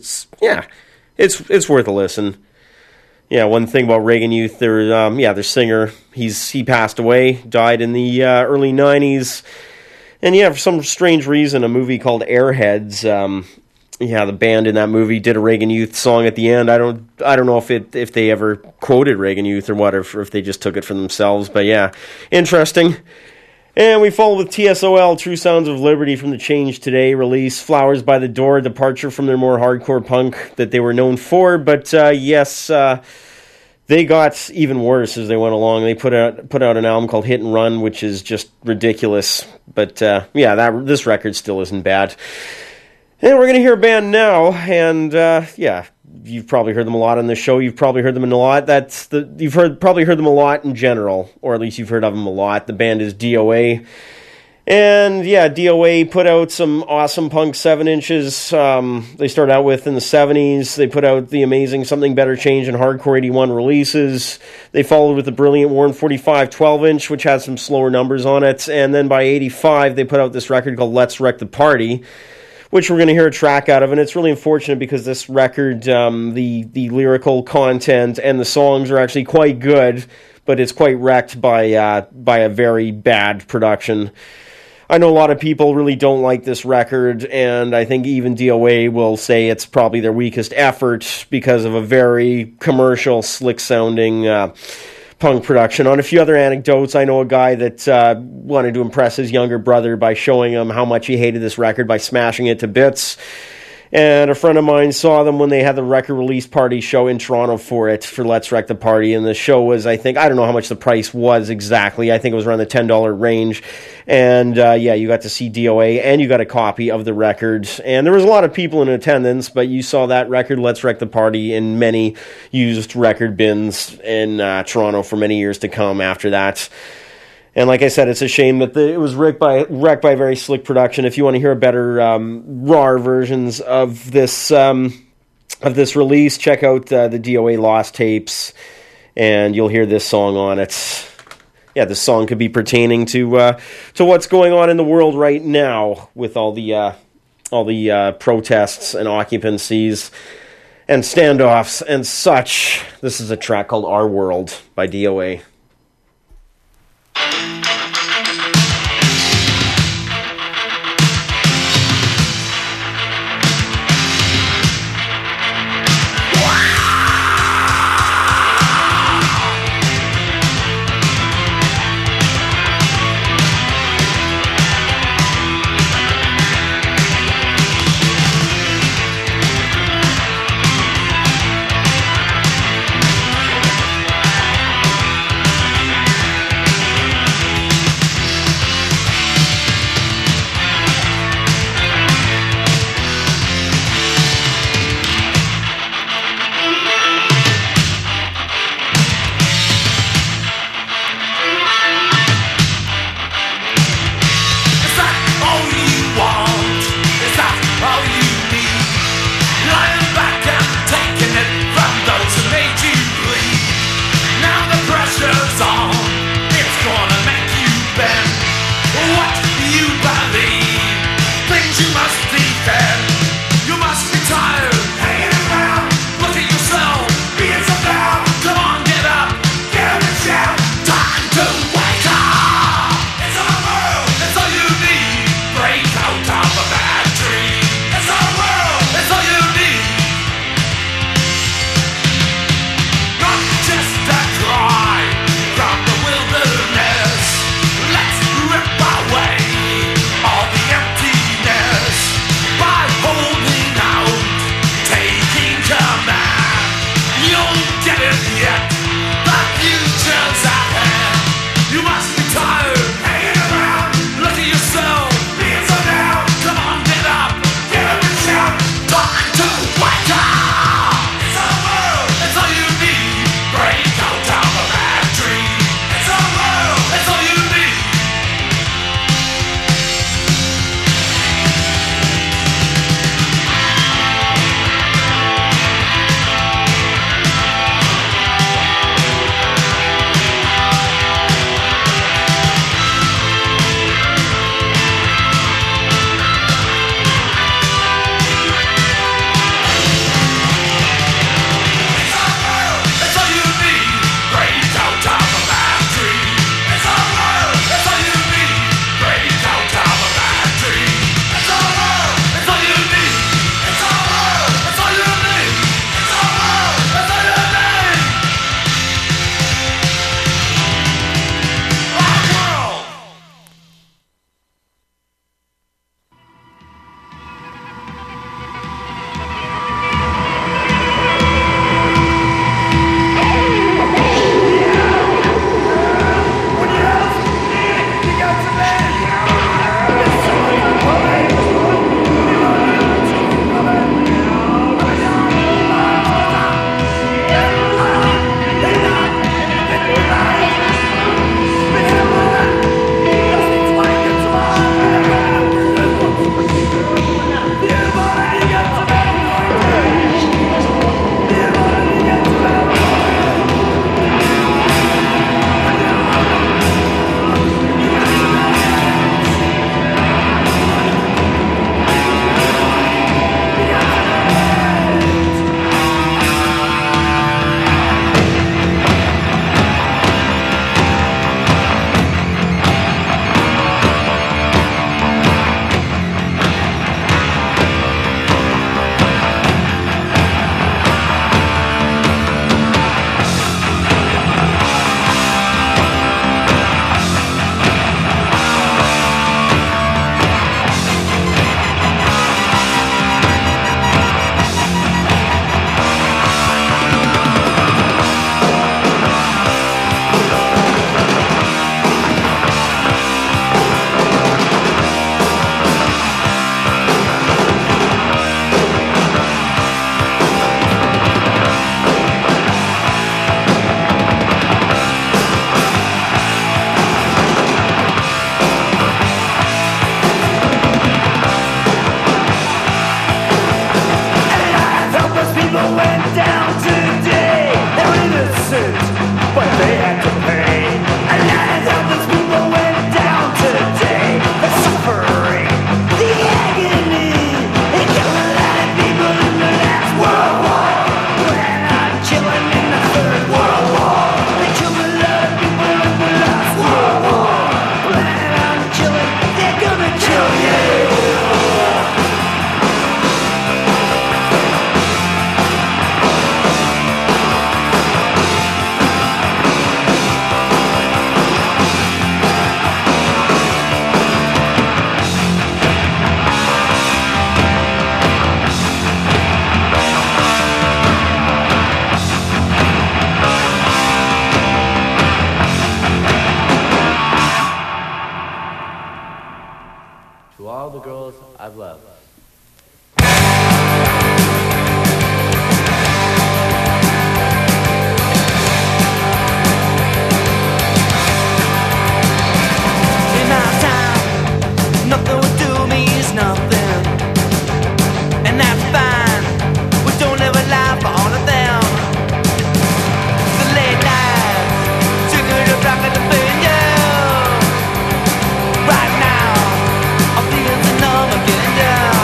It's worth a listen. Yeah, one thing about Reagan Youth, their singer, he passed away, died in the early 90s. And yeah, for some strange reason, a movie called Airheads, the band in that movie did a Reagan Youth song at the end. I don't know if they ever quoted Reagan Youth or what, or if they just took it for themselves, but yeah, interesting. And we followed with TSOL, True Sounds of Liberty, from the Change Today release. Flowers by the Door, departure from their more hardcore punk that they were known for. But yes, they got even worse as they went along. They put out an album called Hit and Run, which is just ridiculous. But this record still isn't bad. And we're going to hear a band now, and you've probably heard them a lot on the show. You've probably heard them a lot. Probably heard them a lot in general, or at least you've heard of them a lot. The band is DOA. And yeah, DOA put out some awesome punk 7-inches. They started out with in the 70s. They put out the amazing Something Better Change and Hardcore 81 releases. They followed with the brilliant Warren 45 12-inch, which had some slower numbers on it. And then by 85, they put out this record called Let's Wreck the Party, which we're going to hear a track out of. And it's really unfortunate because this record, the lyrical content and the songs are actually quite good, but it's quite wrecked by a very bad production. I know a lot of people really don't like this record, and I think even DOA will say it's probably their weakest effort because of a very commercial, slick-sounding punk production. On a few other anecdotes, I know a guy that wanted to impress his younger brother by showing him how much he hated this record by smashing it to bits. And a friend of mine saw them when they had the record release party show in Toronto for Let's Wreck the Party. And the show was, I don't know how much the price was exactly. I think it was around the $10 range. And you got to see DOA and you got a copy of the record. And there was a lot of people in attendance, but you saw that record, Let's Wreck the Party, in many used record bins in Toronto for many years to come after that. And like I said, it's a shame that it was wrecked by very slick production. If you want to hear a better, raw versions of this release, check out the DOA Lost tapes, and you'll hear this song on it. Yeah, this song could be pertaining to what's going on in the world right now with all the protests and occupancies and standoffs and such. This is a track called Our World by DOA. to all the girls I've loved. In our time, nothing would do me is nothing, and that's fine. We don't live a life for all of them. The late night, sugar to rock at the finger. Right now, I'm feeling numb again, yeah.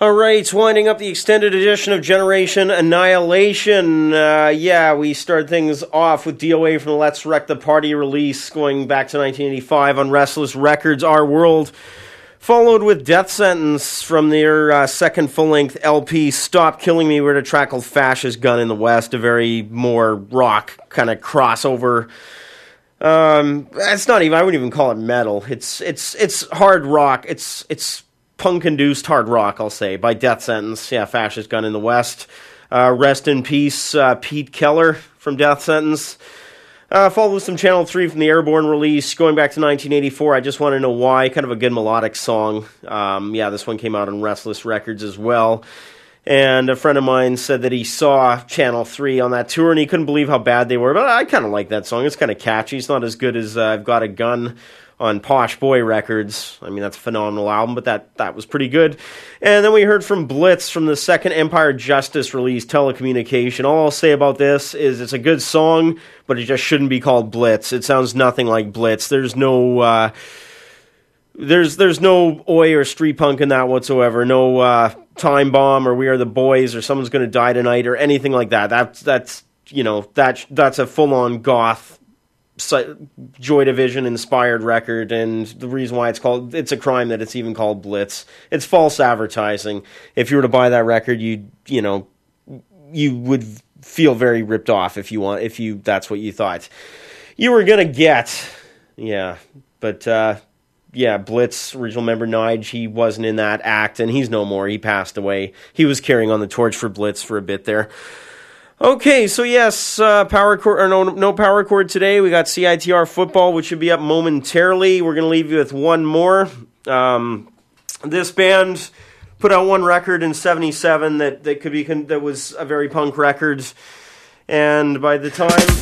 All right, winding up the extended edition of Generation Annihilation. We started things off with DOA from the Let's Wreck the Party release going back to 1985 on Restless Records, Our World, followed with Death Sentence from their second full-length LP, Stop Killing Me, with a track called Fascist Gun in the West, a very more rock kind of crossover. It's not even, I wouldn't even call it metal. It's hard rock. It's punk-induced hard rock, I'll say, by Death Sentence. Yeah, Fascist Gun in the West. Rest in peace, Pete Keller from Death Sentence. Followed with some Channel 3 from the Airborne release, going back to 1984. I Just Want to Know Why, kind of a good melodic song. This one came out on Restless Records as well. And a friend of mine said that he saw Channel 3 on that tour, and he couldn't believe how bad they were. But I kind of like that song. It's kind of catchy. It's not as good as I've Got a Gun on Posh Boy Records. I mean, that's a phenomenal album, but that was pretty good. And then we heard from Blitz from the second Empire Justice release, Telecommunication. All I'll say about this is it's a good song, but it just shouldn't be called Blitz. It sounds nothing like Blitz. There's no there's no oi or street punk in that whatsoever. No Time Bomb or We Are the Boys or Someone's Gonna Die Tonight or anything like that. That's a full-on goth Joy Division inspired record, and the reason why it's a crime that it's even called Blitz. It's false advertising. If you were to buy that record, you would feel very ripped off if that's what you thought you were gonna get. Blitz, original member Nige, he wasn't in that act, and he's no more. He passed away. He was carrying on the torch for Blitz for a bit there. Okay, so yes, power chord, or no power chord today. We got CITR football, which should be up momentarily. We're going to leave you with one more. This band put out one record in '77 that was a very punk record, and by the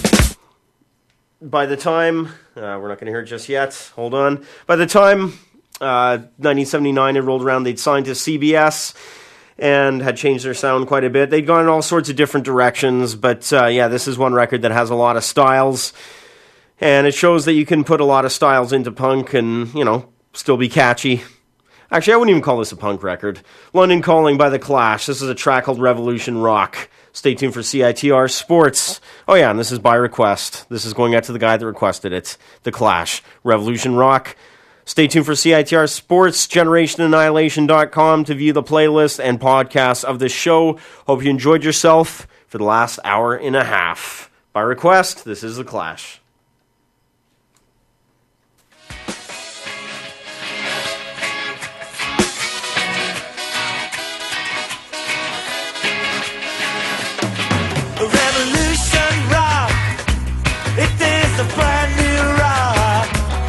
time we're not going to hear it just yet. Hold on. By the time 1979 had rolled around, they'd signed to CBS. And had changed their sound quite a bit. They'd gone in all sorts of different directions, but this is one record that has a lot of styles, and it shows that you can put a lot of styles into punk and, still be catchy. Actually, I wouldn't even call this a punk record. London Calling by The Clash. This is a track called Revolution Rock. Stay tuned for CITR Sports. Oh yeah, and this is by request. This is going out to the guy that requested it. The Clash. Revolution Rock. Stay tuned for CITR Sports, GenerationAnnihilation.com to view the playlist and podcasts of this show. Hope you enjoyed yourself for the last hour and a half. By request, this is The Clash. Revolution Rock. It is a brand new rock.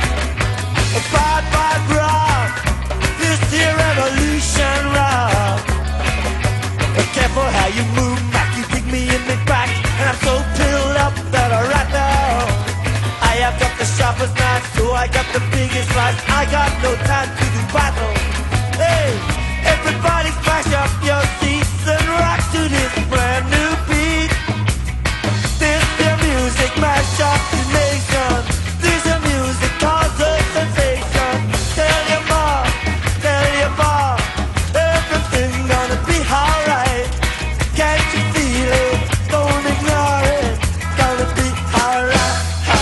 Bad rock, this here revolution rock. Careful how you move back, you kick me in the back, and I'm so filled up that right now I have got the sharpest knife, so I got the biggest slice. I got no time to do battle. Hey, everybody smash up your seats and rock to this brand new beat. This your music mash up the nation. This your music cause a sensation. Tell your mom, tell your mom, everything's gonna be alright. Can't you feel it? Don't ignore it. Gonna be alright.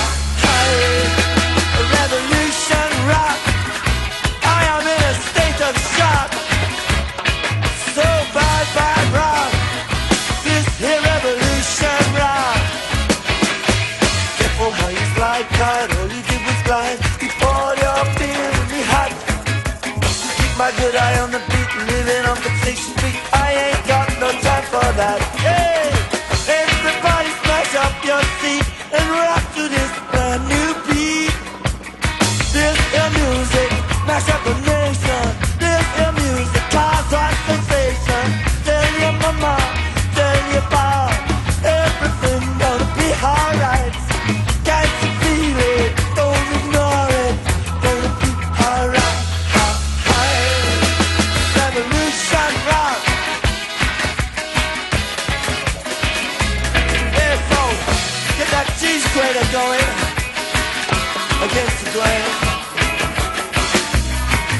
Revolution rock. I am in a state of shock. So bad rock. This here revolution rock. Careful how you slide, tight. All you did was glide. You poured your beer in me hot. Keep my good eye on the beat, living on Fixation Street. I ain't got no time for that. Hey, everybody smash up your seat and rock to this brand new beat. This is music, mash up the nation. This is music, cause a sensation. Tell your mama, tell your papa, everything's gonna be alright. Can't you feel it? Don't ignore it. Gonna be alright. Revolution rock. Yeah, so get that cheese grater going against the grain.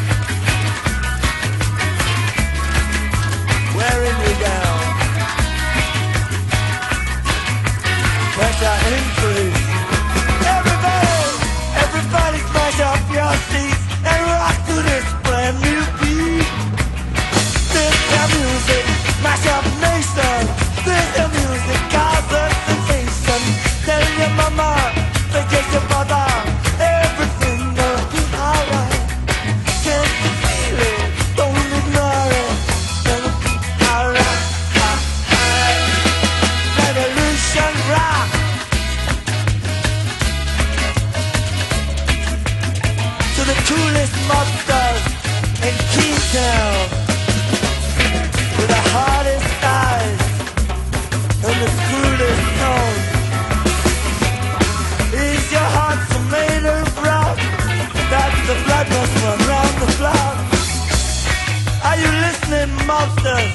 ruthless monsters in Keytown with the hardest eyes and the crudest tone. Is your heart so made of rock that the blood must run round the block? Are you listening, monsters?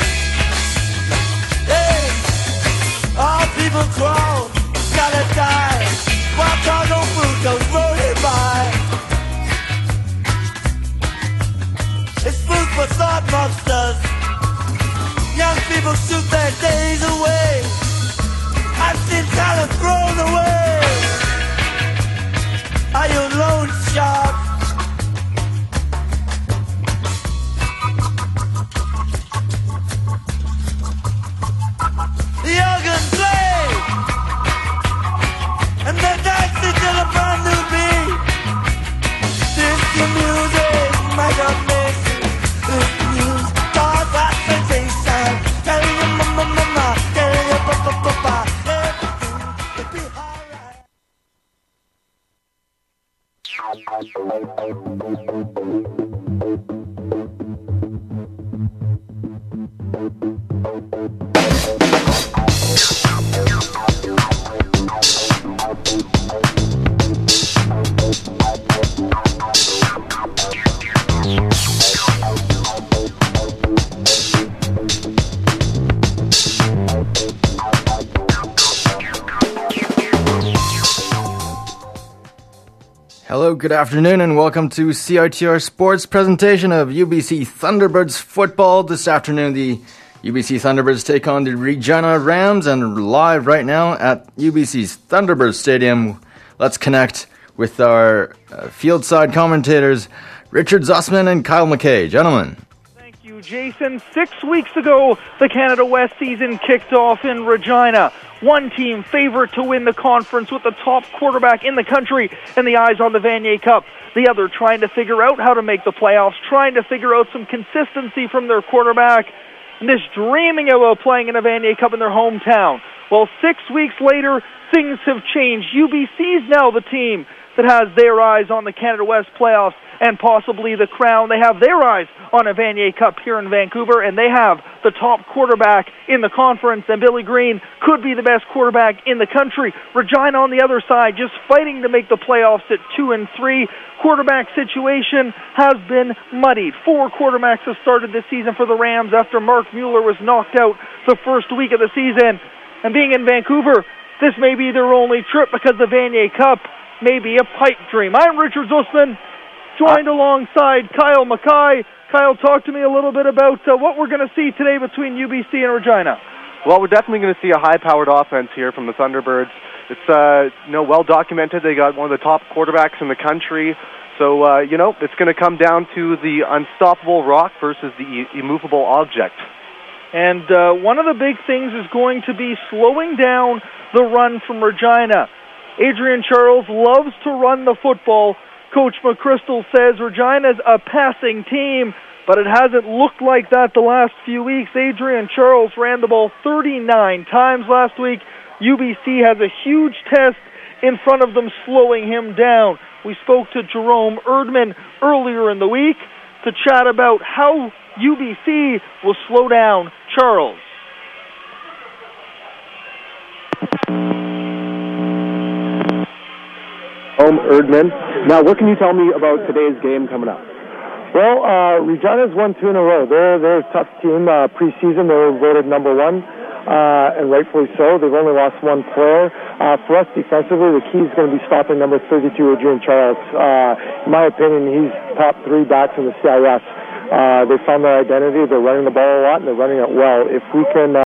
Hey, all people crawl, gotta die, while cargo food goes rolling by. It's food for thought, monsters. Young people shoot their days away. I've seen talent thrown away. Are you loan sharks? The organ play, and the dance is till a brand new beat. This your music, my God, mixing. This news, cause that sensation. Tell your mama, mama, tell your papa, papa. Everything will be alright. Hello, good afternoon, and welcome to CITR Sports presentation of UBC Thunderbirds football. This afternoon, the UBC Thunderbirds take on the Regina Rams, and live right now at UBC's Thunderbirds Stadium. Let's connect with our field side commentators, Richard Zussman and Kyle McKay. Gentlemen. Thank you, Jason. 6 weeks ago, the Canada West season kicked off in Regina. One team favorite to win the conference with the top quarterback in the country and the eyes on the Vanier Cup. The other trying to figure out how to make the playoffs, trying to figure out some consistency from their quarterback, and just dreaming about playing in a Vanier Cup in their hometown. Well, 6 weeks later, things have changed. UBC is now the team that has their eyes on the Canada West playoffs and possibly the crown. They have their eyes on a Vanier Cup here in Vancouver, and they have the top quarterback in the conference, and Billy Green could be the best quarterback in the country. Regina on the other side, just fighting to make the playoffs at 2-3. Quarterback situation has been muddied. 4 quarterbacks have started this season for the Rams after Mark Mueller was knocked out the first week of the season. And being in Vancouver, this may be their only trip because the Vanier Cup may be a pipe dream. I'm Richard Zussman, joined alongside Kyle McKay. Kyle, talk to me a little bit about what we're going to see today between UBC and Regina. Well, we're definitely going to see a high-powered offense here from the Thunderbirds. It's well documented. They got one of the top quarterbacks in the country. So it's going to come down to the unstoppable rock versus the immovable object. And one of the big things is going to be slowing down the run from Regina. Adrian Charles loves to run the football. Coach McChrystal says Regina's a passing team, but it hasn't looked like that the last few weeks. Adrian Charles ran the ball 39 times last week. UBC has a huge test in front of them, slowing him down. We spoke to Jerome Erdman earlier in the week to chat about how UBC will slow down Charles. Erdman. Now, what can you tell me about today's game coming up? Well, Regina's won 2 in a row. They're a tough team. Preseason, they were voted number 1, and rightfully so. They've only lost 1 player. For us defensively, the key is going to be stopping number 32, Adrian Charles. In my opinion, he's top 3 backs in the CIS. They found their identity. They're running the ball a lot, and they're running it well. If we can